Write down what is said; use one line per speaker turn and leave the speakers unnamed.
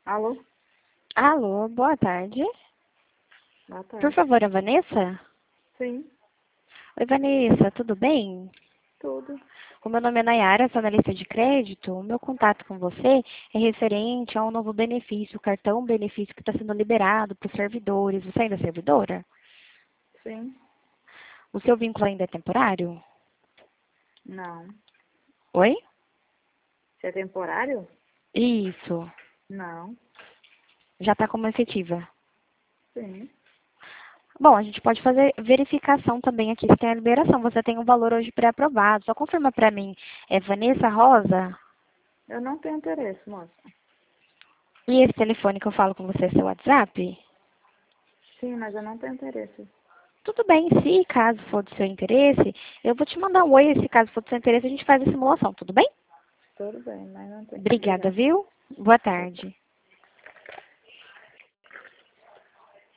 Alô?
Alô, boa tarde.
Boa
Por
tarde.
favor, a Vanessa?
Sim,
Oi, Vanessa, tudo bem?
tudo.
O meu nome é Nayara, sou analista de crédito. O meu contato com você é referente a um novo benefício, o cartão benefício que está sendo liberado para os servidores. Você ainda é servidora?
Sim,
O seu vínculo ainda é temporário?
não.
Oi?
Você é temporário?
Isso.
Não.
Já está como efetiva.
Sim.
Bom, a gente pode fazer verificação também aqui se tem a liberação. Você tem um valor hoje pré-aprovado. Só confirma para mim. É Vanessa Rosa?
Eu não tenho interesse, moça.
E esse telefone que eu falo com você é seu WhatsApp?
Sim, mas eu não tenho interesse.
Tudo bem, se caso for do seu interesse, eu vou te mandar um oi, se caso for do seu interesse, a gente faz a simulação, tudo bem?
Tudo bem, mas não tem.
Obrigada,
Obrigada.
viu? Boa tarde.